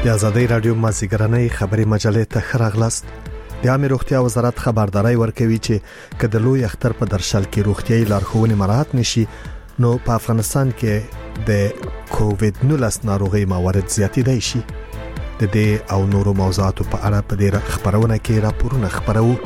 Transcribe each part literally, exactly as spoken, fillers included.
د ازادۍ رادیو مازیګرنۍ خبري مجلې ته خراغلاست. د عامه روغتیا وزارت خبرداري ورکوي چې کله لوی اختر په درشل کې روغتيایي لارښوونې مراعات نشي نو په افغانستان کې د کووډ نولس ناروغي موارد زیاتېدای شي. د دې او نورو موضوعاتو په اړه په دې خبرونه کې راپورونه خبرو.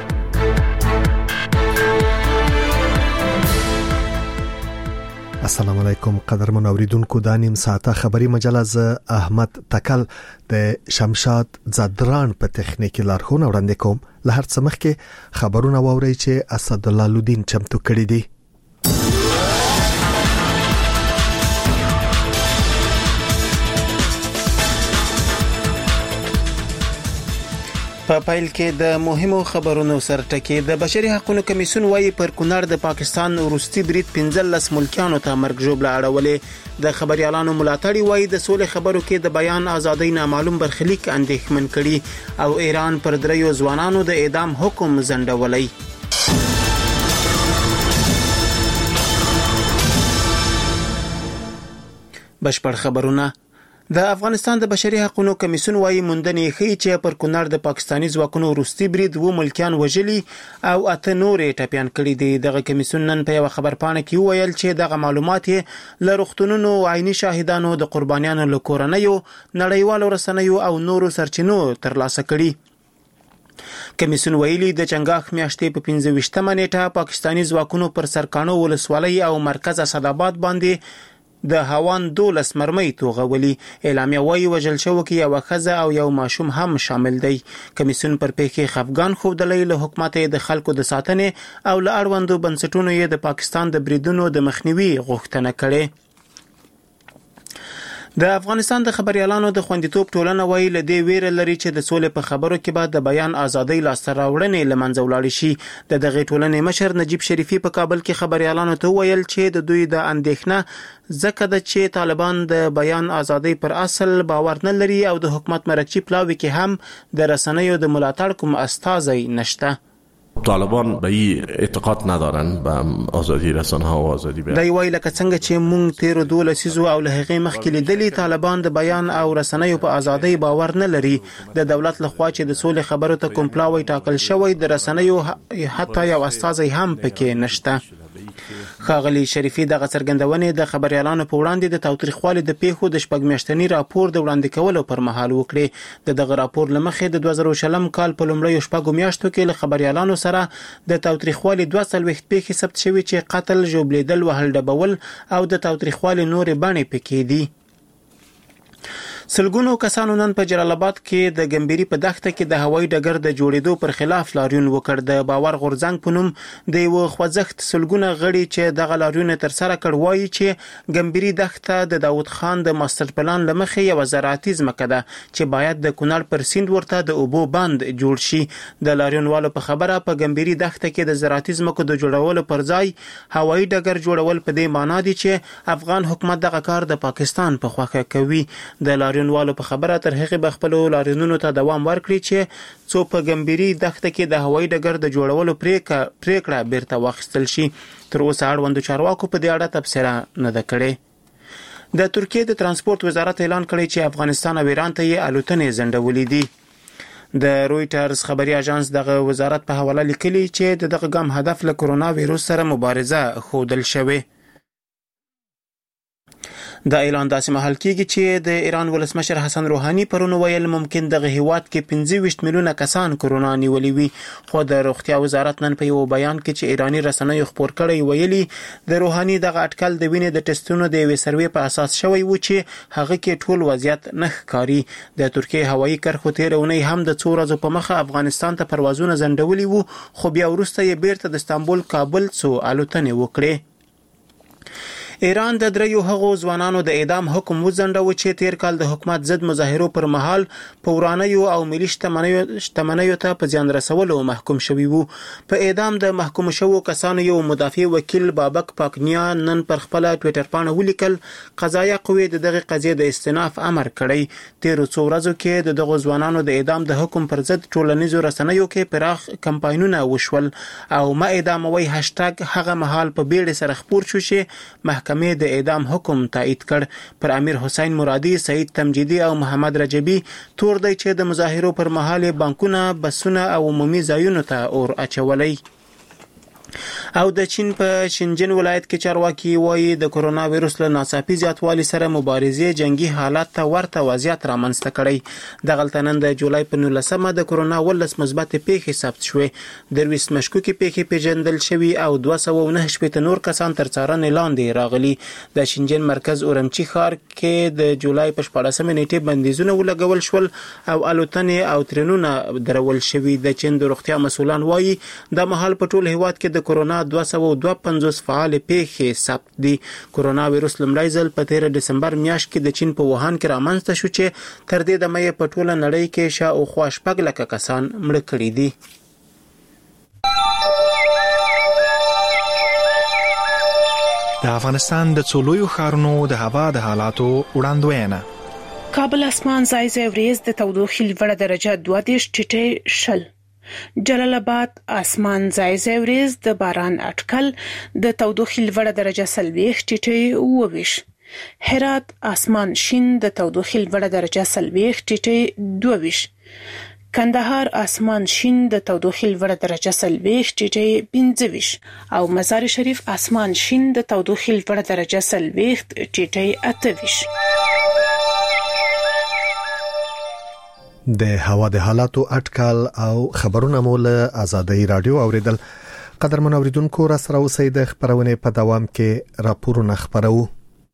السلام علیکم قدرمن اوریدونکو، د نیم ساعته خبري مجله ز احمد تکل د شمشاد زدران په تخنیکی لارښوونه وړاندې کوم. له هر څه مخکې خبرونه واورئ چې اسد الله لودین چمتو کړی دی. په پایل کې د مهمو خبرونو سرټکی. د بشري حقوقو کمیسیون وايي پر کونړ د پاکستان وروستي برید پنځلس ملکیانو ته مرګ ژوبله اړولې. د خبريالانو ملاتړي وايي د سولې خبرو کې د بیان ازادۍ نامعلوم برخلیک اندېښمن کړي او ایران پر دریو ځوانانو د اعدام حکم ځنډولای. بشپړ خبرونه. د افغانستان د بشري حقوقو کمیسیون وايي موندنې ښيي چې پر کونړ د پاکستاني ځواکونو وروستي برید و ملکیان وژلي او اته نورې ټپيان کړي دي. دغه کمیسیون نن په یو خبرپاڼه کې ویل چې دغه معلومات له روغتونونو عیني شاهدانو د قربانیانو له کورنیو نړیوالو رسنیو او نورو سرچینو ترلاسه کړي. کمیسیون ویلي د چنګاښ میاشتې په پنځه ویشتمه نیټه پاکستاني ځواکونو پر سرکانو ولسوالۍ او مرکز اسداباد باندې د هوان دولس مرمۍ توغولي. اعلامیه وايي وژل شوی کې یو ښځه او یو ماشوم هم شامل دی. کمیسیون پر پیښې خفګان خوندلې له حکومت د خلکو د ساتنې او له اړوندو بنسټونو یې د پاکستان د بریدونو د مخنیوي غوښتنه کړې. د افغانستان د خبريالانو د خوندیتوب ټولنه وایي له دې ویره لري چې د سولې په خبرو کې بعد د بیان ازادۍ لاسته راوړنې لمنځه ولاړ شي. د دغه ټولنې مشر نجیب شریفي په کابل کې خبريالانو ته ویل چې د دوی د اندېښنه ځکه د چې طالبان د بیان ازادۍ پر اصل باور نه لري او د حکومت مرکزی پلاوی کې هم د رسنیو د ملاتړ کوم استازی نشته. طالبان به این اعتقاد ندارن به آزادی رسانه ها و آزادی بیان. دی وایي لکه څنګه چې مونږ تیر دولسیزو او له هغې مخکې لیدلي طالبان د بیان او رسنیو په ازادۍ باور نه لري. د دولت لخوا چې د سولې خبرو ته کوم پلاوی ټاکل شوی د رسنیو حتی یو استازی هم پکې نشته. ښاغلي شریفي دغه څرګندونې د خبريالانو په وړاندې د تاوتریخوالي د پیښو د شپږ میاشتني راپور د وړاندې کولو پر مهال وکړي. د دغه راپور لمخې د دوه زره شلم کال په لومړیو شپږو میاشتو کې له خبريالانو سره د تاوتریخوالي دوه څلوېښت پیښې ثبت شوي چې قتل، ژوبلیدل، وهل ډبول او د تاوتریخوالي نورې بڼې پکې دي. سلګونو کسانو نن په جلال آباد کې د ګمبيري په دښته کې د هوایي ډګر د جوړېدو پر خلاف لاریون وکړ. د باور غورځنګ په نوم د یو خوځښت سلګونه غړي چې دغه لاریون تر سره کړ وایي چې ګمبيري دښته د داوود خان د ماستر پلان لمخې یو زراعتي ځمکه ده چې باید د کونړ پر سیند ورته د اوبو بند جوړ شي. د لاریونوالو په خبره په ګمبيري دښته کې د زراعتي ځمکو د جوړولو پر ځای هوایي ډګر جوړول په دې معنی دي چې افغان حکومت دغه کار د پاکستان په خوښه کوي. د لاریونوالو په خبره تر هغه بخپلو لاریونونو ته دوام ورکړي چې څو په ګمبيري دښته کې د هوایي ډګر د جوړولو پریکړه بیرته واخیستل شي. تر اوسه اړوندو چارواکو په دې اړه تبصره نه ده کړې. د ترکیه د ترانسپورت وزارت اعلان کړی چې افغانستان او ایران ته یې الوتنې ځنډولې دي. د رويټرز خبري اژانس دغه وزارت په حواله لیکلي چې دغه ګام هدف له کرونا وایروس سره مبارزه خودل شوی. د اعلان داسې محل کېږي چې د ایران ولسمشر حسن روحاني پرون ویل ممکن دغه هیواد کې پنځه ویشت میلیونه کسان کرونا نیولي وي. خو د روغتیا وزارت نن په یو بیان کې چې ایرانی رسنیو خبر کړی ویلي د روحاني دغه اټکل د وینې د ټیسټونو د یوې سروې په اساس شوی و چې هغه کې ټول وضعیت نه ښکاري. د ترکیه هوایي کرښو تیر اونۍ هم د څو ورځو په مخه افغانستان ته پروازونه ځنډولي وو خو بیا وروسته یې بیرته د استانبول کابل څو الوتنې وکړې. ایران د دریو هغو ځوانانو د اعدام حکم وځنډاوه چې تیر کال د حکومت ضد مظاهرو پر مهال په ورانیو او ملي شتمنیو ته په زیان رسولو محکوم شوی وو. په اعدام د محکوم شوو کسانو یو مدافع وکیل بابک پاکنیا نن پر خپل ټوئیټر باندې ولیکل قضایه قوې د دغه قضیې د استئناف امر کړی. تیر څو ورځو کې د دغو ځوانانو د اعدام د حکم پر ضد ټولنیزو رسنیو کې پراخ کمپاینونه وشول او ما اعداموي هاشټګ هغه مهال په بیړه سره خپور شو چې محکمه محکمې د اعدام حکم تایید کړ. پر امیر حسین مرادي، سعید تمجیدي او محمد رجبي تور دی چې د مظاهرو پر مهال بانکونه، بسونه او عمومي ځایونو ته اور اچولي. او د چین په شنجن ولایت کې چارواکي وایي د کرونا وایروس له ناڅاپي زیاتوالي سره مبارزې جنگي حالات ته ورته وضعیت رامنځته کړی. دغلته نن د جولای په نولسمه د کرونا ولس مثبت پیښې ثبت شوې. درویس مشکوکې پیښې پیژندل شوي او دوه سوه او نهه شپېته نور کسان تر څارنې لاندې راغلي. د شنجن مرکز اورمچي ښار کې د جولای په شپاړسمه نیټې بندیزونه ولګول شول او الوتنې او ترنونه درول شوي. د چین د روغتیا مسؤلان وایي د مهال په ټول هیواد کې د کرونا دوه سوه او دوه پنځوس فعال پیښې ثبت دي. کرونا وایروس لومړی ځل په تیره دسمبر میاشت کې د چین په ووهان کې رامنځته شو چې تر دې دمه یې په ټوله نړۍ کې شاوخوا شپږ لکه کسان مړه کړي دي. د افغانستان د څلورو ښارونو د هوا د حالاتو وړاندوینه. کابل اسمان ځای ځای وریځ، د تودوخې لوړه درجه دوه دېرش ټیټې شل. جلال آباد اسمان ځای ځای وریځ، د باران اټکل، د تودوخې لوړه درجه څلوېښت ټیټې اووه ویشت. هرات اسمان شین، د تودوخې لوړه درجه څلوېښت ټیټې دوه ویشت. کندهار اسمان شین، د تودوخې لوړه درجه څلوېښت ټیټې پنځه ویشت. او مزار شریف اسمان شین، د تودوخې لوړه درجه څلوېښت ټیټې اته ویشت. د هوا د حالاتو اټکل او خبرونه مو له آزادۍ رادیو اوریدل. قدرمن اوریدونکو را سره اوسئ. د خبرونه په دوام کې راپورونه خبرو.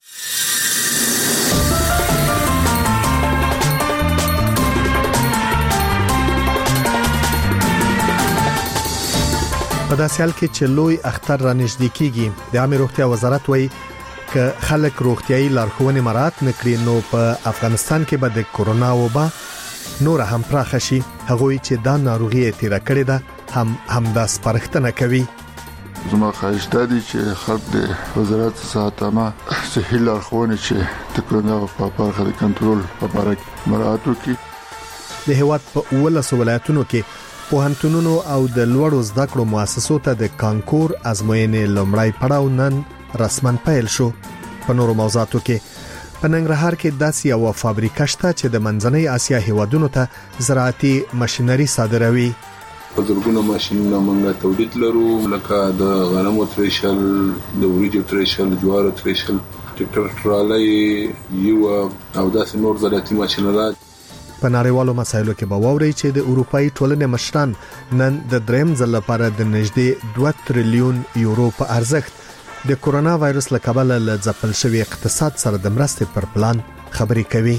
په داسې حال کې چې لوی اختر را نږدې کیږي، د عامه روغتیا وزارت وایي که خلک روغتیايي لارښوونې مراعات نکړي نو په افغانستان کې به د کرونا وبا نور هم پراخ شي. هغوی چې دا ناروغي تیر کړی ده هم همدا سپارښتنه کوي. زما خواهش دی چې خلک د وزارت صحت عامه صحي لارښوونې چې د کرونا په برخه د کنټرول په اړه مراعات وکړي. د هیواد په ولسو ولایتونو کې پوهنتونونو او د لوړو زده کړو مؤسسو ته د کانکور ازموینې لومړی پړاو نن رسماً پیل شو. په نورو موضوعاتو کې په ننګرهار کې داسې یو فابریکه شته چې د منځنۍ اسیا هیوادونو ته زراعتي ماشينري صادروي. په زرګونو ماشينونه موږ تولید لرو، لکه د غنمو تریشل، د وریجو تریشل، جوارو تریشل، ټریکټر ټرالي یو او داسې نور زراعتي ماشينرات. په نړیوالو مسایلو کې به ووري چې د اروپאי ټولنې مشران نن د دریم ځل لپاره د نږدې دوه تریلیون یورو په ارزښت د کرونا وایروس له کبله له ځپل شوی اقتصاد سره د مرستې پر پلان خبرې کوي.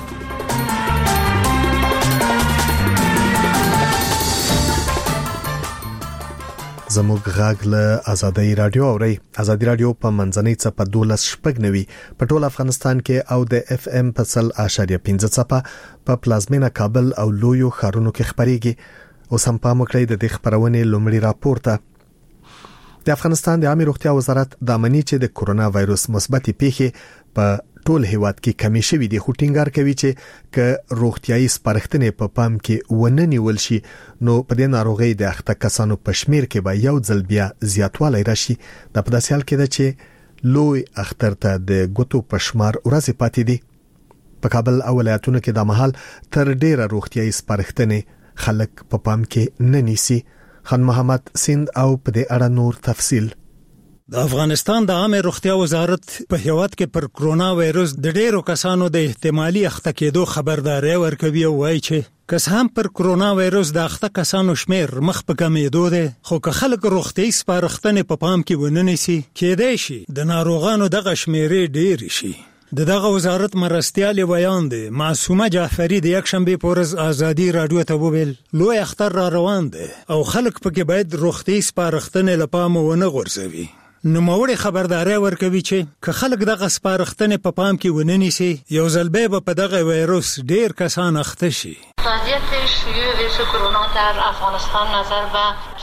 زموږ غاګ له آزادۍ رادیو اوري. آزادۍ رادیو په منځنۍ څپه دولس شپږ نوي په ټول افغانستان کې او د اف ام په سل اشاریه پنځه څپه په پلازمینه کابل او لویو ښارونو کې خبريږي. اوس هم پام وکړئ د دې خبرونې لومړی راپور ته. د افغانستان د عامه روغتیا وزارت د امنیت چې د کرونا وایروس مثبت پیښې په ټول هیواد کې کمی شوې دي، خو ټینګار کوي چې ک روغتیايي سپارښتنې په پام کې ونه نیول شي نو په دې ناروغي د اخته کسانو په شمیر کې به یو ځل بیا زیاتوالی راشي. د په داسې حال کې ده چې لوی اختر ته د ګوتو په شمار ورځې پاتې دي. په کابل او ولایتونو کې د مهال تر ډیره روغتیايي سپارښتنې خلک په پام کې نه نیسي. خان محمد سیند او په دې اړه نور تفصیل. د افغانستان د عامه روغتیا وزارت په هیواد کې پر کرونا وایروس د ډیرو کسانو د احتمالي اخته کېدو خبرداري ورکوي او وایي چې کس هم پر کرونا وایروس د اخته کسانو شمیر مخ په کمیدو ده، خو که خلک روغتیايي سپارښتنې په پام کې ونه نیسي کېدای شي د ناروغانو دغه شمیرې ډیر شي. د دغه وزارت مرستیال بیان دی معصومه جعفری د یک شنبه پورز آزادی رادیو ته وویل لوی اختر را روان دی او خلک پکې باید روغتیايي سپارښتنې لپاره ونه غورځوي. نو موري خبرداري ورکوي چې که خلک دغه سپارښتنې په پام کې ونه نیسي یو ځل به په دغه وایروس ډیر کسان اخته شي. وضعیت شیوع ویروس کرونا در افغانستان نظر به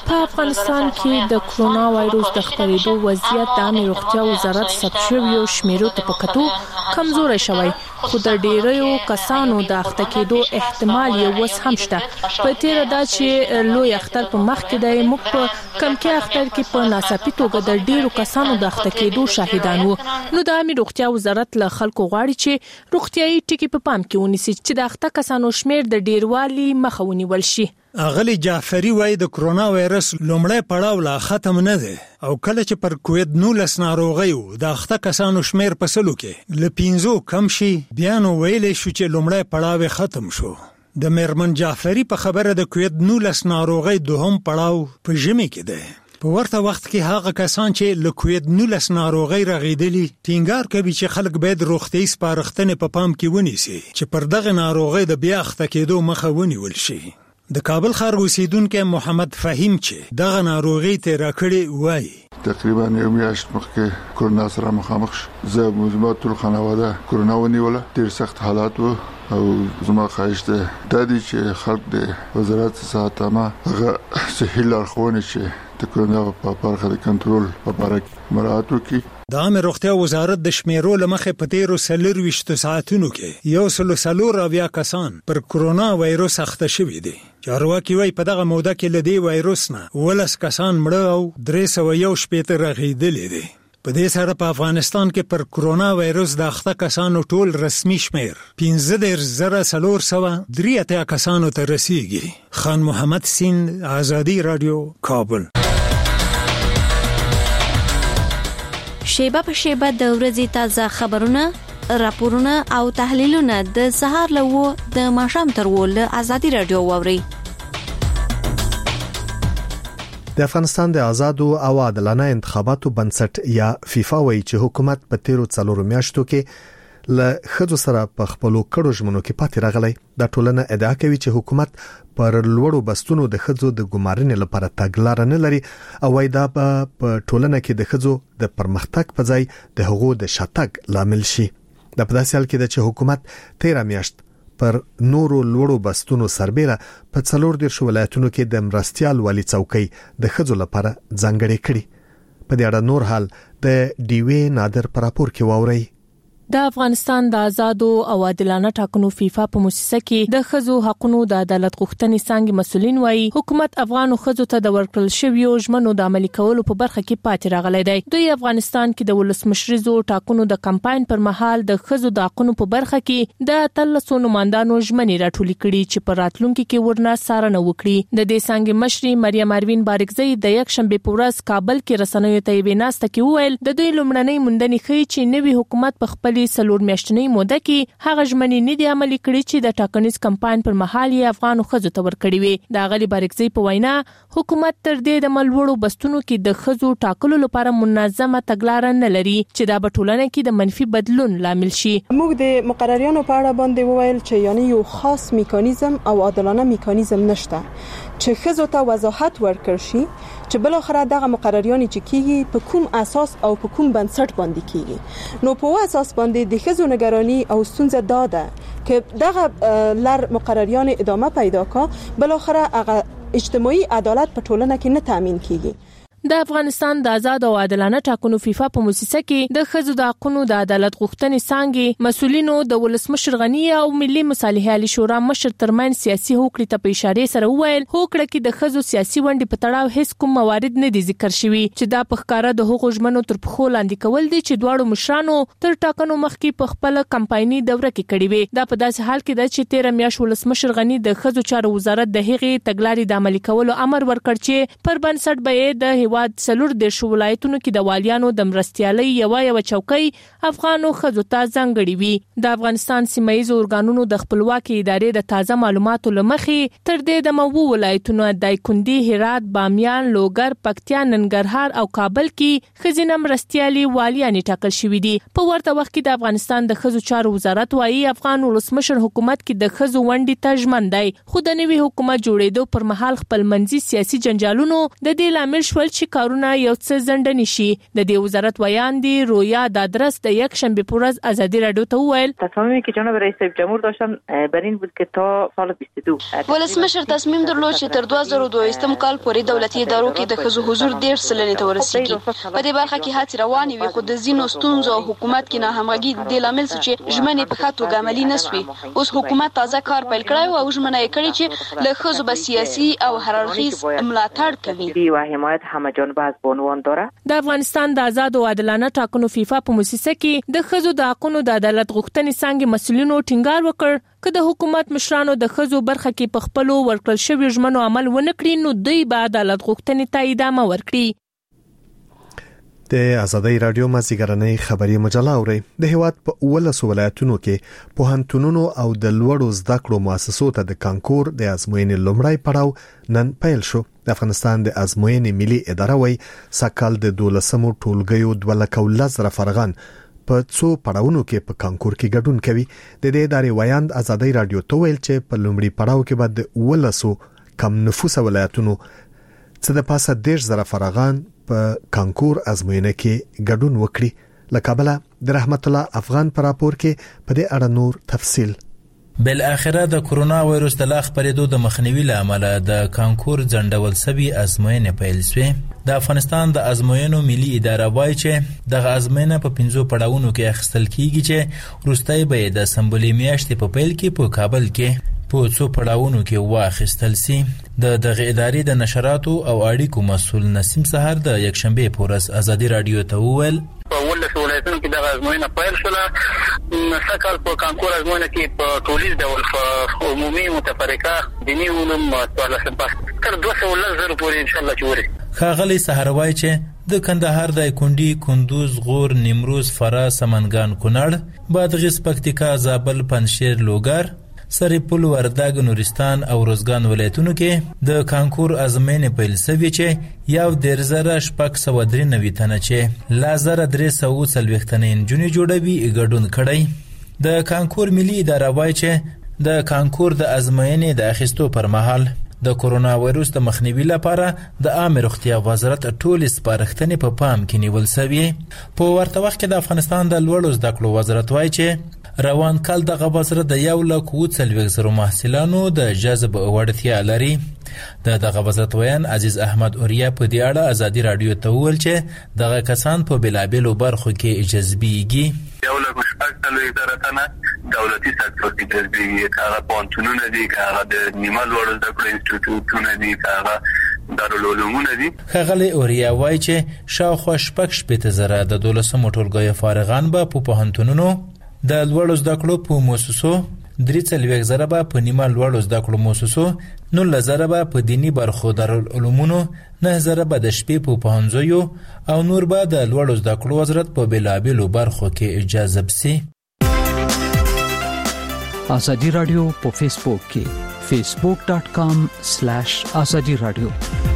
په افغانستان کې د کرونا وایروس د خپرېدو وضعیت د عامه روغتیا وزارت ثبت شویو شمیرو ته په کتو کمزوري شوی، خو د ډیریو کسانو د اخته کېدو احتمال یو وس هم شته. په تیر دا چې لوی اختر په مخ کې د موږ په کم کې اختر کې په ناڅاپي توګه د ډیرو کسانو د اخته کېدو شاهدان وو. نو د عامه روغتیا وزارت له خلکو غواړي چې روغتيایي ټکي په پام کې ونیسي چې د اخته کسانو شمیر د ډیروالي مخه ونیول شي. اغلی جعفری وای د کرونا وایرس لومړی پړاو لا ختم نه دی او کله چې پر کووید نولس ناروغي وو د اخته کسانو شمیر په سلو کې ل پنځو کم شي، بیا نو ویلې شو چې لومړی پړاو ختم شو. د میرمن جعفری په خبره د کووید نولس ناروغي دوهم پړاو په ژمي کې دی. په ورته وخت کې هغه کسان چې له کووید نولس ناروغي رغیدلی ټینګار کوي چې خلک باید روغتي سپارښتنې په پام کې ونیسي چې پر دغه ناروغي د بیا اخته کېدو مخه ونیول شي. د کابل ښار اوسیدونکو محمد فهیم چې دغه ناروغي ته راکړي وای تقریبا یو میاشت مخکې کرونا سره مخامخ زه مزمه ټول خانواده کرونا ونیوله، ډیر سخت حالات وو او زما خواهش ده د دې چې خلک د وزارت صحت عامه هغه صحي لارښوونې چې د کرونا په برخه د کنټرول په اړه مراعات وکړي. د عامه روغتیا وزارت د شمیرو لمخې په تیرو څلورویشتو ساعتونو کې یو سل څلور اویا کسان پر کرونا وایروس اخته شوي دي. چارواکي وايي په دغه موده کې له دې وایروس نه ولس کسان مړه او درې سوه یو شپېته رغېدلي دي. په دې سره په افغانستان کې پر کرونا وایروس د اخته کسانو ټول رسمي شمیر پنځه دېرش زره څلور سوه درې اتیا کسانو ته رسیږي. خان محمد سین، آزادی رادیو، کابل. شیبه په شیبه د ورځې تازه خبرونه، راپورونه او تحلیلونه د سهار له و د ماښام تر و له آزادی رادیو واوري. د افغانستان د آزادو او عادلانه انتخاباتو بنسټ یا فیفا وایي چې حکومت په تیرو څلورو میاشتو کې له خځو سره په خپلو کړو ژمنو کې پاتې راغلی. دا ټولنه ادعا کوي چې حکومت پر لوړو بستونو د خځو د ګمارنې لپاره تګلارې نه لري او وايي دا په ټولنه کې د خځو د پرمختګ په ځای د حقوقو د شاتګ لامل شي. د په داسې حال کې چې حکومت تیر میاشت پر نورو لوړو بستونو سربېره په څلور دیرش ولایتونو کې د مرستيال والي څوکۍ د خځو لپاره ځانګړې کړې. په دې اړه نور حال د ډیوی نادر پر راپور کې واوري. د افغانستان د آزادو او عادلانه ټاکنو فیفا په مؤسسه کې د خځو حقوقو د عدالت غوښتنې څنګه مسولین وایي حکومت افغانو خځو ته د ورکړل شویو ژمنو د عملي کولو په برخه کې پاتې راغلی دی. دوی افغانستان کې د ولسمشریزو ټاکنو د کمپاین پر مهال د خځو د حقوقو په برخه کې د اتلسو نمائندانو ژمنې راټولې کړي چې پر راتلونکو کې ورنه څارنه وکړي. د دې څنګه مشري مریم اروین بارکزی د یک شنبه په ورځ کابل کې رسنیو ته ویناسته کې وویل د دوی لومړنۍ موندنې ښیي چې نوی حکومت په خپل سلور میاشتنۍ موده کې هغه ژمنې نه دي عملي کړې چې د ټاکنیز کمپاین پر مهال یې افغانو خځو ته ورکړې وي. د غلی بارکزی په وینا حکومت تر دې د ملوړو بستونو کې د خځو ټاکلو لپاره منظمه تګلارې نه لري چې دا په ټولنه کې د منفي بدلون لامل شي. موږ د مقرریانو په اړه باندې وویل چې یعنی یو خاص میکانیزم او عادلانه میکانیزم نشته چې خځو ته وضاحت ورکړ شي چې بل اخر دغه مقرریان چې کیږي په کوم اساس او په کوم بنسټ باندې کیږي. نو په اساس باندې د خځو نگرانی او ستونزه داده که دغه لر مقرریان ادامه پیدا کا بل اخر هغه اجتماعي عدالت په ټولنه کې نه تامین کیږي. د افغانستان د آزاد او عادلانه ټاکنو فیفا په مؤسسه کې د خځو د حقوقو د عدالت غوښتنې څنګه مسولینو د ولسمشر غنی او ملي مصالحه علي شورا مشر ترمن سیاسي حقوق ته په اشاره سره وویل حقوق کې د خځو سیاسي ونډې په تړاو هیڅ کوم موارد نه دي ذکر شوي چې دا په ښکارا د حقوقو ژمنو تر پخو لاندې کول دي چې دواړو مشرانو تر ټاکنو مخکې په خپل کمپایني دوره کې کړې وي. دا په داسې حال کې ده چې تیر میاشت ولسمشر غنی د خځو چارو وزارت د هغې تګلارې د عملي کولو امر ورکړ چې پر بنسټ به د هیواد څلور دیرش ولایتونو کې د والیانو د مرستيالۍ یو یو چوکۍ افغانو خځو ته ځانګړې وي. د افغانستان سیمایي ارګانونو د خپلواکي ادارې د تازه معلوماتو لمخې تر دې د موو ولایتونو دایکندي، هرات، بامیان، لوګر، پکتیا، ننګرهار او کابل کې خزینه مرستيالي والیانې ټاکل شوې دي. په ورته وخت کې د افغانستان د خځو چارو وزارت وايي افغان ولسمشر حکومت کې د خځو ونډې ته ژمن دی، خو د نوي حکومت جوړېدو پر مهال خپل منځي سیاسي جنجالونو د دې لامل شول چې چې کارونه یو څه ځنډ نشي. د دې وزارت ویان دی رویا دادرس د یک شنبه پورز آزادی رادیو ته وویل تصمیمی که جناب رئیس جمهور داشتن بر این بود که تا سال بیست و دو ولسمشر تصمیم درلود چې تر دوه زره دوه کال پورې دولتي ادارو کې د ښځو حضور ډېر سلنې ته ورسیږي. په دې برخه کې هڅې روانې وي خو د ځینو ستونزو او حکومت کې ناهمغږي د لامل چې ژمنې په ښه توګه عملي نشوي. اوس حکومت تازه کار پیل کړی او ژمنه یې کړې چې له ښځو به سیاسي او هر اړخیز ملاتړ کوي و حمایت همه جانبه از بانوان داره. د افغانستان د آزاد او عادلانه ټاکنو فیفا په موسسه کې د ښځو د حقوقو د عدالت غوښتنې څنګه مسؤلینو ټینګار وکړ چې د حکومت مشرانو د ښځو برخه کې په خپل ورکړل شوی ژمنو عمل ونه کړي نو دوی به عدالت غوښتنې ته ادامه ورکړي. د آزادۍ رادیو مازیګرنۍ خبري مجله اوري. د هیواد په ولسو ولایتونو کې پوهنتونونو او د لوړو زده کړو مؤسسو ته د کانکور د ازموینې لومړی پړاو نن پیل شو. د افغانستان د ازموینې ملي اداره وایي سکهال د دولسمو ټولګیو دوه لک او لس زره فرغان په څو پړاوونو کې په کانکور کې ګډون کوي. د دې ادارې ویاند آزادۍ رادیو ته ویل چې په لومړي پړاو کې به د ولسو کم نفوس ولایتونو څه د پاسه دیش زره فرغان په کانکور ازموینه کې ګډون وکړي. له کابل د رحمت الله افغان پر راپور کې په دې اړه نور تفصیل. بل اخره د کورونا وایروس د لاخ پرېدو د مخنیوي لامل د کانکور ځنډول سوي ازموینه پیل شوه. د افغانستان د ازموینو ملي اداره وایي چې د ازموینه په پنځو پړاوونو کې اخیستل کیږي چې وروستۍ به د سمبولې میاشتې په پیل کې په کابل کې په څو پړاوونو کې واخیستل سي. د دغه ادارې د نشراتو او اړیکو مسؤل نسیم سحر د یک شنبه پورس آزادی رادیو ته وویل په ولس ولایتونو کې د ازموینه پیل شوه. سکهال په کانکور ازموینه کې په ټولیز ډول په عمومي متفرقه دیني علوم څوارلسم پاس تر دوه سوه لس زره پورې ان شاء الله چوري. ښاغلی سحر وایي چې د کندهار د کونډي کندوز غور نیمروز فراه سمنګان کونړ بادغیس پکتیکا زابل پنجشیر لوګر سرپل وردګ نورستان او روزګان ولایتونو کې د کانکور ازموینې پیل شوې چې یو ډیر زره شپږ سوه درې نوي تنه چې لا زره درې سوه څلوېښت تنه نجونې جوړوي ګډون کړی. د کانکور ملي اداره وایي چې د کانکور د ازموینې د اخیستو پر مهال د کورونا وایروس د مخنیوي لپاره د عامه روغتیا وزارت ټولې سپارښتنې په پام کې نیول شوې. په ورته وخت کې د افغانستان د لوړو زده کړو وزارت وایي چې روان کال دغه وزارت د یو لک اووه څلوېښت زرو محصلانو د جذب وړتیا لري. د دغه وزارت ویان عزیز احمد اوریا په دې اړه آزادی رادیو ته وویل چې دغه کسان په بېلابېلو برخو کې جذبېږي. یو لک شپږ څلوېښت زره تنه دولتي سکتور کې جذبېږي، که هغه پوهنتونونه دي، که هغه د نیمه لوړو زده کړو انسټیټیوټونه دي، که هغه دارالعلومونه دي. ښاغلی اوریا وایي چې شاوخوا شپږ شپېته زره د دولسمو ټولګیو فارغان به په پوهنتونونو د لوړو زده کړو په مؤسسو، درې څلوېښت زره به په نیمه لوړو زده کړو مؤسسو، نولس زره به په دیني برخو دارالعلومونو، نه زره به د شپې په پوهنځیو او نور به د لوړو زده کړو وزارت په بېلابېلو برخو کې جذب سي. آزادی رادیو په فیسبوک کې facebook dot com slash azadi radio.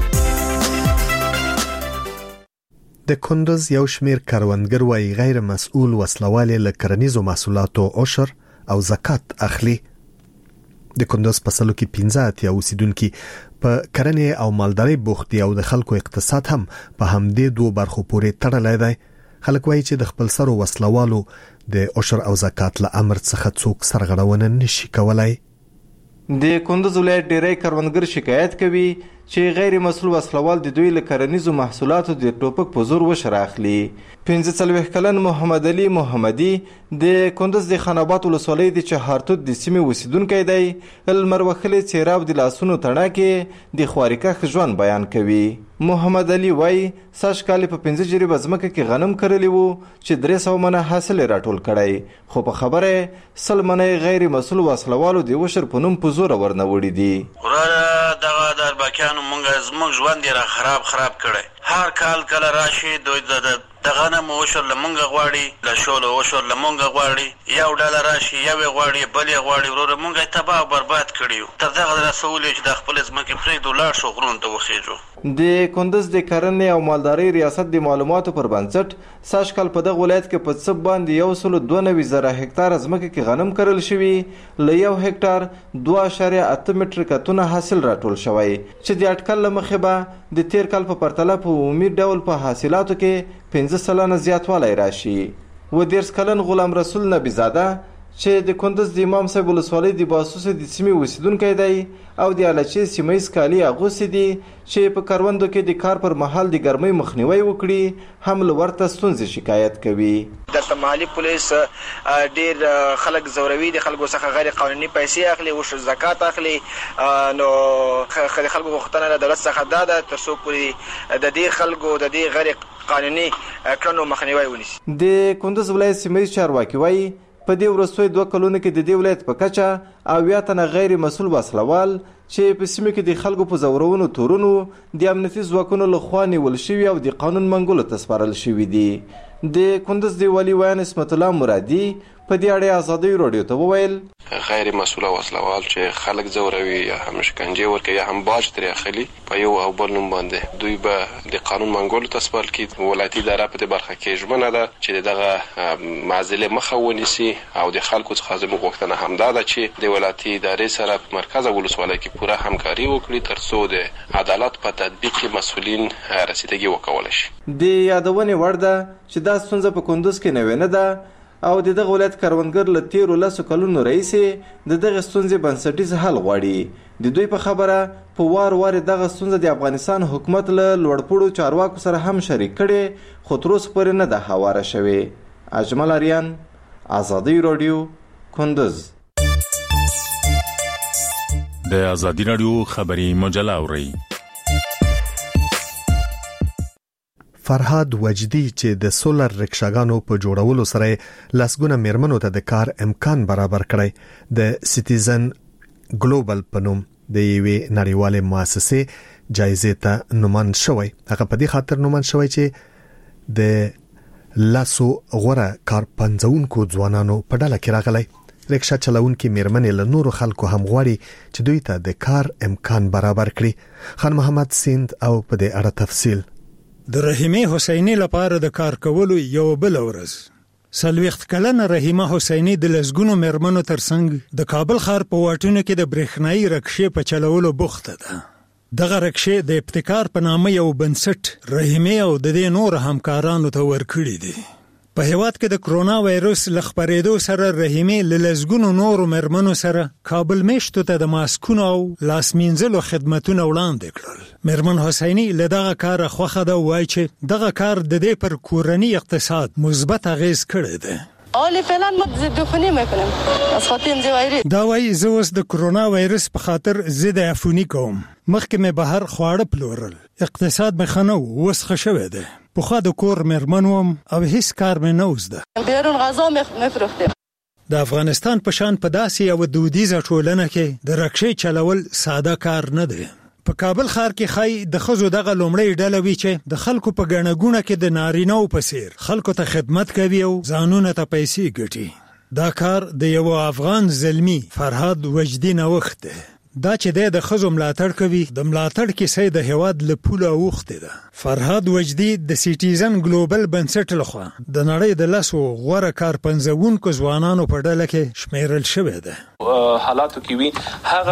د کندز یو شمیر کروندګر وايي غیر مسؤل وسلواله له کرنیزو محصولاتو عشر او زکات اخلي. د کندز په سلو کې پنځه اتیا اوسیدونکو په کرنې او مالدارۍ بوخت دي او د خلکو اقتصاد هم په همدې دوه برخو پورې تړلی دی. خلک وایي چې د خپل سرو وسلوالو د عشر او زکات له امر څخه څوک سرغړونه نشي کولای. د کندز ولایت ډیری کروندګر شکایت کوي چې غیر مسؤل وسلوال د دوی له کرنیزو محصولاتو د ټوپک په زور وشر اخلي. پنځه څلوېښت کلن محمد علي محمدي د کندز د خاناباد ولسوالۍ د چهارتوت د سیمې اوسیدونکی دی. لمر وهلې څېره او د لاسونو تڼاکې کې د خوارکښ ژوند بیان کوي. محمد علي وایي سږ کال په پنځه جریبه ځمکه کې غنم کرلی وو چې درې سوه منه حاصل یې راټول کړی، خو په خبره سل منه غیر مسؤل وسلوالو د وشر په نوم په زوره ورنه وړي دي. وروره دغه د اربکیانو مونږ زموږ ژوند یې را خراب خراب کړی. هر کال کله راشي دوی د د غنم وشر له مونږ غواړي، له شولو وشر له مونږ غواړي، یو ډله راشي یو یې غواړي بل یې غواړي. وروره مونږ یې تباه او برباد کړي یو، تر دغه رسولې چې د خپلې ځمکې پرېږدو لاړ شو غرونو ته وخیږو. د کندز د کرنې او مالدارۍ ریاست د معلوماتو پر بنسټ سږ کال په دغه ولایت کې په څه باندې یو سلو دوه نوي زره هکتاره ځمکه کې غنم کرل شوي، له یو هکتار دوه اعشاریه اته متره کتونه حاصل راټول شوی چې د اټکل له مخې به د تیر کال په پرتله په عمومي ډول په حاصلاتو کې پنځه سلنه زیاتوالی راشي. و دیرش کلن غلام رسول نبیزاده چې د کندز د امام صاحب ولسوالۍ د باسوس د سیمې اوسیدونکی دی او د الچې سیمه ییز کالي اغوستي دي چې په کروندو کې د کار پر مهال د ګرمۍ مخنیوی وکړي هم له ورته ستونزې شکایت کوي. دلته مالي پولیس ډیر خلک زوروي، د خلکو څخه غیر قانوني پیسې اخلي او زکات اخلي. نو خلکو غوښتنه د دولت څخه دا ده تر څو پورې د دې خلکو د دې غیر قانوني کړنو مخنیوی ونیسي. د کندز ولایت سیمه ییز چارواکي وایي په دې وروستیو دوه کلونو کې د دې ولایت په کچه اویا تنه غیر مسؤل وسلوال چې په سیمه کې د خلکو په زورونو تورونو د امنیتي ځواکونو لخوا نیول شوي او د قانون منګولو ته سپارل شوي دي. د کندز د والي ویان اسمت الله مرادي په دې اړه ازادي رادیو ته وویل غیر مسؤل وسلوال چې خلک زوروي یا هم شکنجه ورکوي یا هم باج ترې اخلي په یو او بل نوم باندې دوی به د قانون منګولو ته سپارل کړي. ولایتي اداره په دې برخه کې ژمنه ده چې دغه معضلې مخه ونیسي او د خلکو څخه زموږ غوښتنه همدا ده چې د ولایتي ادارې سره په مرکز ولسوالۍ کې پوره همکاري وکړي تر څو د عدالت په تطبیق کې مسؤلین رسیدګي وکولی شي. د یادونې وړ ده چې دا ستونزه په کندوز کې نوې نه ده او د دغه ولایت کروندګر له تیرو لسو کلونو راهیسې د دغه ستونزې بنسټیز حل غواړي. د دوی په خبره په وار وار دغه ستونزه د افغانستان حکومت له لوړپوړو چارواکو سره هم شریک کړي خو تر اوسه پورې نه ده هواره شوې. اجمل اریان، ازادي رادیو، کندز. د ازادي رادیو خبري مجله اورئ. فرهاد وجدي چې د سولر رکشاګانو په جوړولو سره لاسګونه میرمنو ته د کار امکان برابر کړی د سټیزن ګلوبل په نوم د یوې نړیوالې مؤسسې جایزې ته نوماند شوی. هغه په دې خاطر نوماند شوی چې د لاسو غوره کار پنځونکو ځوانانو په ډله کې راغلی. رکشا چلونکي میرمنې له نورو خلکو هم غواړي چې دوی ته د کار امکان برابر کړي. خان محمد سیند او په دې اړه تفصیل. د رحیمه حسینی لپاره د کار کولو یو بل ورځ سلويخت کلنه رحیمه حسینی د لسګونو مرمنو ترڅنګ د کابل ښار په واټونو کې د برېښنايي رکشې په چلولو بوخته ده. دغه رکشې د ابتکار په نامه یو بنسټ رحیمه او د دې نور همکارانو ته ورکړي دي. په هیواد کې د کرونا وایروس لخپریدو سره رحیمه له لسګونو نورو مرمنو سره کابل میشتو ته د ماسکونو او لاس مینځلو خدماتونه وړاندې کړل. مرمن حسینی له دغه کار خوخه ده وایي چې دغه کار د دې پر کورنی اقتصاد مثبت اغیز کړی دی. حالا فعلا ما ضدعفونی میکنم از خاطر این وایرس. دا وایي زه اوس د کرونا وایرس په خاطر ضد عفونی کوم. مخکې مې بهر خواړه پلورل، اقتصاد مې خنو اوس ښه شوی دی. پخوا د کور مرمن وم او هیڅ کار مې نه وزده. بیرون غذا مفروختم. د افغانستان په شان په داسې یو دودیزه ټولنه کې د رکشې چلول ساده کار نه دی. په کابل ښار کې خای د خزو دغه لومړی ډله وی چې د خلکو په ګڼګونه کې د نارینه‌و په څیر خلکو ته خدمت کوي او ځانونه ته پیسې ګټي. دا کار د یو افغان زلمی فرهاد وجدي نوښت دی. دا چې د خزو ملاتړ کوي د ملاتړ کیسې د هواد له پوله اوخته ده. فرهاد وجدي د سټیزن ګلوبل بنسټ لخوا د نړۍ د لاسو غوره کار پنځونکو ځوانانو په ډله کې شمیرل شوی ده. حالاتو کې وی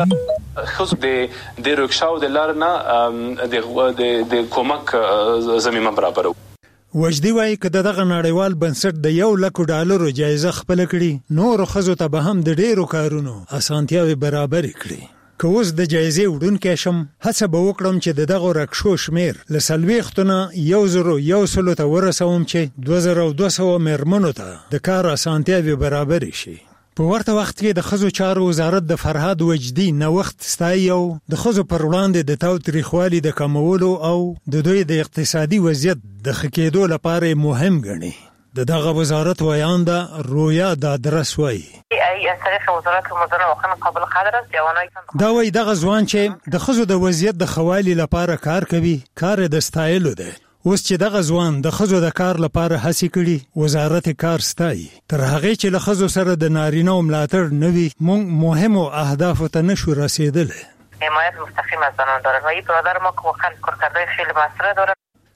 هغه خزو د د رکشاو د لار نه د د کومک زمينه برابرو. وجدي وایي که دغه نړیوال بنسټ د یو لک ډالرو جایزه خپل کړي نور خزو ته به هم د ډیرو کارونو اسانتیاوي برابر کړي. که اوس د جایزې وړونکی شم هڅه به وکړم چې د دغه رکشو شمیر له څلوېښتو نه یو زرو یو سلو ته ورسوم چې دوه زره دوه سوه میرمنو ته د کار اسانتیاوي برابرې شي. په ورته وخت کې د ښځو چارو وزارت د فرهاد وجدي نوښت ستایي او د ښځو پر وړاندې د تاوتریخوالي د کمولو او د دوی د اقتصادي وضعیت د ښه کېدو لپاره مهم ګڼي. د دغه وزارت ویانده رویا دادرس وایي دا وایي دغه ځوان چې د ښځو د وضعیت د ښه لپاره کار کوي کار د ستایلو دی. اوس چې دغه ځوان د ښځو د کار لپاره هڅې کړي وزارت کار ستایي. تر هغې چې له ښځو سره د نارینه‌و ملاتړ نه وي موږ مهمو اهدافو ته نشو رسېدلی. حمایت مستقیم از زنان دارد و این برادر ما که واقعا کار کرده خیلی مسئله دارد.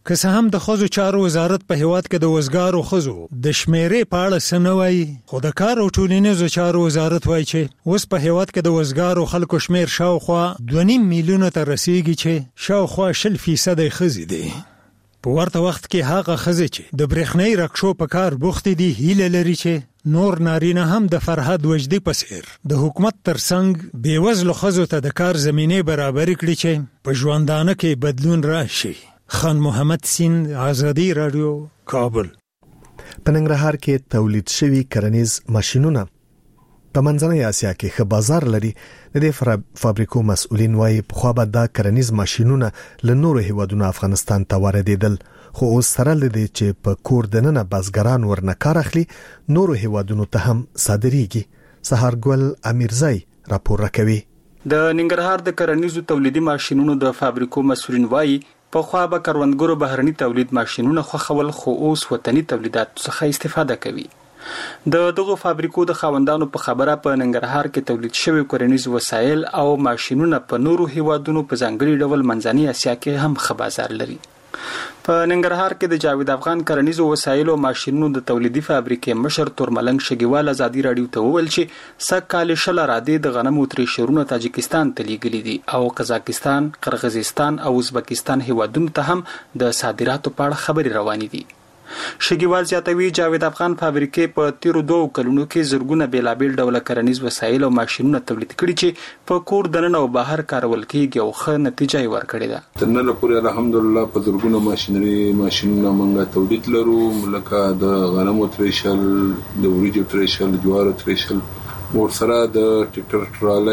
که څه هم د ښځو چارو وزارت په هیواد کې د وزګارو ښځو د شمیرې په اړه څه نه وایي، خو د کار او ټولنیزو چارو وزارت وایي چې اوس په هیواد کې د وزګارو خلکو شمیر شاوخوا دوه نیم میلیونه ته رسیږي چې شاوخوا شل فیصد ښځې دي. په ورته وخت کې هغه ښځې چې د برېښنايي رکشو په کار بوختې دي هیله لري چې نور نارینه هم د فرهاد وجدي په څیر د حکومت ترڅنګ بېوزلو ښځو ته د کار زمینې برابر کړي چې په ژوندانه کې بدلون راشي. خان محمد سیند، آزادی رادیو، کابل. په ننګرهار کې تولید شوي کرنیز ماشینونه په منځنۍ اسیا کې ښه بازار لري. د دې فابریکو مسؤلین وایي پخوا به دا کرنیز ماشینونه له نورو هیوادونو افغانستان ته واردېدل، خو اوس سره لدی چې په کور دننه بزګران ورنه کار اخلي نورو هیوادونو ته هم صادریږي. سهارګل امیرزای راپور راکوي. د ننګرهار د کرنیزو تولیدي ماشینونو د فابریکو مسؤلین وایي پخوا به کروندګرو بهرني تولید ماشینونه خوښول، خو اوس وطني تولیدات څخه استفاده کوي. د دغه فابریکو د خاوندانو په خبره په ننګرهار کې تولید شوی کرنیز وسایل او ماشینونه په نورو هیوادونو په ځانګړي ډول منځنۍ اسیا کې هم ښه بازار لري. په ننګرهار کې د جاوید افغان کرنیزو وسایل او ماشینونو د تولیدي فابریکې مشر تورملنګ شګیوال آزادی رادیو ته وویل چې سږ کال شل رادې د غنمو تریشرونه تاجکستان ته لیږلي دي او قزاقستان، قرغیزستان او ازبکستان هیوادونو ته هم د صادراتو په اړه خبرې روانې دي. شګیوال زیاتوي جاوید افغان فابریکې په تیرو دوه کلونو کې زرګونه بیلابیل ډوله کرنیز وسایل او ماشینونه تولید کړي چې په کور دننه او بهر کارول کېږي او ښه نتیجه یې ورکړې ده. تر ننه پورې الحمدلله په زرګونه ماشینري ماشینونه موږ تولید لرو، لکه د غنمو تریشل، د وریجو تریشل، جوارو تریشل، ورسره د ټریکټر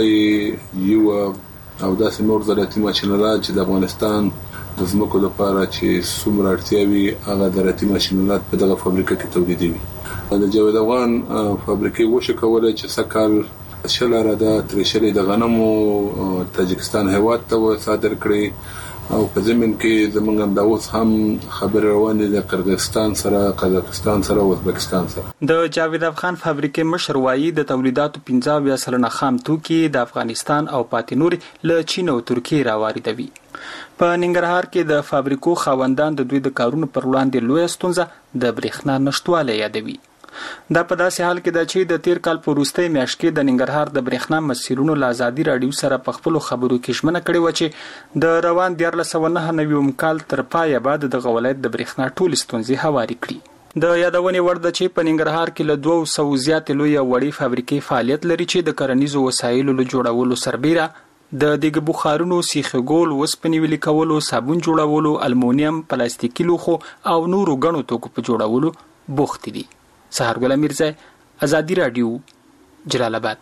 ټرالۍ یو او داسې نور زراعتي ماشینالات چې د افغانستان د ځمکو لپاره چې څومره اړتیا وي هغه زراعتي ماشینالات په دغه فابریکه کې تولیدوي. د جاوید افغان فابریکې وشو کولای چې سکال شل راده تریشلې د غنمو تاجکستان هیواد ته صادر کړي او په زمين کې زمونږ هم دا اوس هم خبر روان دي د قرغیزستان سره، قزاقستان سره او ازبکستان سره. د جاوید افغان فابریکې مشر وایي د تولیداتو پنځه اویا سلنه خام توکي د افغانستان او پاتې نور له چین او ترکیې راواردوي. په ننګرهار کې د فابریکو خاوندان د دوی د کارونو پر وړاندې لویه ستونزه د برېښنا نشټوالی یادوي. دا په داسې حال کې ده چې د تیر کال په وروستۍ میاشت کې د ننګرهار د برېښنا مسیرونو له آزادي راډیو سره په خپلو خبرو کې ژمنه کړې وه چې د روان دیارلس سوه نهه نوي کال تر پایه به د دغه ولایت د برېښنا ټولې ستونزې هوارې کړي. د یادونې وړ ده چې په ننګرهار کې له دوه سوو زیاتې لویې او وړې فابریکې فعالیت لري چې د کرنیزو وسایلو له جوړولو سربیره د دیګ بخارونو، سیخ ګول، وسپنې ویلي کولو، صابون جوړولو، المونیم، پلاستیکي لوښو او نورو ګڼو توکو په جوړولو بوخت دي. سهارګل امیرزای، آزادی رادیو، جلال آباد.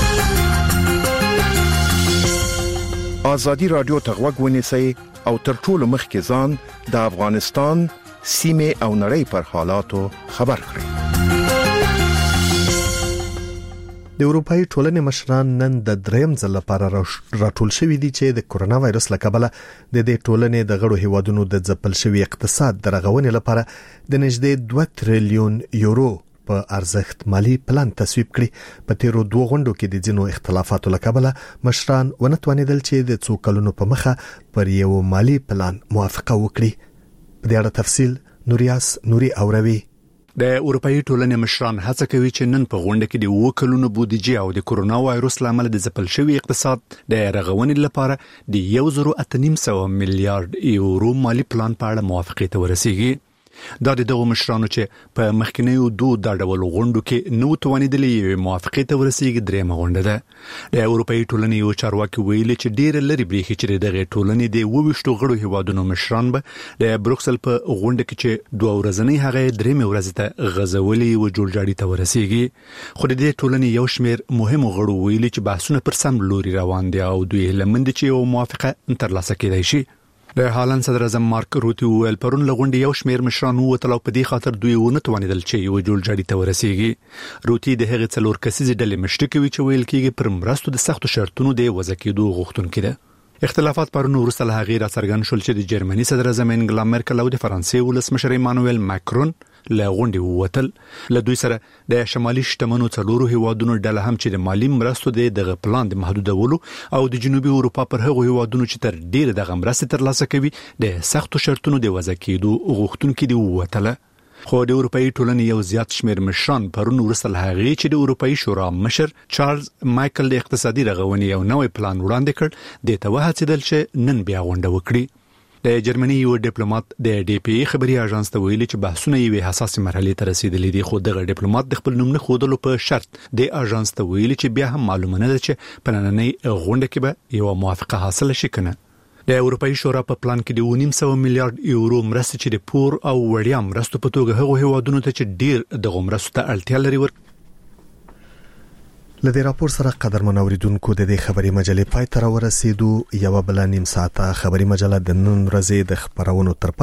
آزادی رادیو ته غوږ ونیسئ او تر ټولو مخکې ځان د افغانستان سیمې او نړۍ پر حالاتو خبر کړئ. د اروپאי ټولنې مشران نن د دریم ځل لپاره راټول شوي دي چې د کورونا وایرس له کبله د دې ټولنې د غړو هیوادونو د ځپل شوي اقتصاد د رغونې لپاره د نږدې دوه تریلیون یورو په ارزښت مالی پلان تصویب کړي. په تیرو دوه غونډو کې د ځینو اختلافاتو له کبله مشران ونه توانېدل چې د څو کلونو په مخه پر یو مالی پلان موافقه وکړي. په دې اړه تفصیل نوریاس نوري اوروي. د اروپאי ټولنې مشران هڅه کوي چې نن په غونډه کې د اوه کلونو بودیجه او د کورونا وایرس لامل د ځپل شوی اقتصاد د رغونې لپاره د یو زرو اته نیم سوه میلیارډ یورو مالی پلان په اړه موافقه ته ورسیږي. دا د دغه مشرانو چې په مخکنیو دوه د ډول غونډو کې نو توانیدلې موافقه ته ورسیږي درېمه غونډه ده. د اروپאי ټولنې یو چارواکي ویلي چې ډېر لري بریښي چې دغه ټولنې د وویشتو غړو هیوادونو مشران به د بروکسل په غونډه کې چې دوه ورځنۍ هغه درېمه ورځ ته غزولي و جوړجاړي ته ورسیږي. خو د دې ټولنې یو شمېر مهم غړو ویلي چې بحثونه پر سم لوري روان دي او دوی لمند چې یو موافقه ترلاسه کېدای شي. د هالند صدر اعظم مارک روتی ویل پرون لغونډي یو شمېر مشران ووتل او په دې خاطر دوی ونه توانیدل چې یو جوړجاړي ته ورسیږي. روتی د هغې څلور کسیزې ډلې مشري کوي چې ویل کېږي پر مرستو د سختو شرطونو د وضع کېدو غوښتونکې ده. اختلافات پرون وروسته له هغې راڅرګند شول چې د جرمني صدر اعظم انګلا مرکل او د فرانسې ولسمشر ایمانوئل ماکرون له غونډې ووتل. له دوی سره د شمالي شتمنو څلورو هیوادونو ډله هم چې د مالی مرستو د پلان د محدودولو او د جنوبي اروپا پر هغو هیوادونو چې تر ډیر د مرستې ترلاسه کوي د سختو شرطونو د وضع کېدو غوښتونکي دي ووتله. خو د اروپאי ټولنې یو زیات شمیر مشران پرون وروسته له هغې چې د اروپאי شورا مشر چارلز مایکل د اقتصادي رغونې یو نوی پلان وړاندې کړ، د ته وهڅېدل چې نن بیا غونډه وکړي. د جرمني یو ډیپلوماټ د ډي پی ای خبري اژانس ته ویلي چې بحثونه یوې حساسه مرحلې ته رسیدلي دي، خو دغه ډیپلوماټ د خپل نوم نه ښودلو په شرط د اژانس ته ویلي چې بیا هم معلومه نه ده چې په نننۍ غونډه کې به یو موافقه حاصله شي کنه. د اروپאי شورا په پلان کې د نیم سوه میلیارډ یورو مرستې چې د پور او وړیا مرستو په توګه هغو هیوادونو ته چې ډیر د مرستو ته اړتیا لري ور لدې راپور سره قدرمن اوریدونکو د دې خبري مجلې پای ته ورسېدو. یو بل نیم ساعته خبري مجله د نن ورځې د خبرونو تر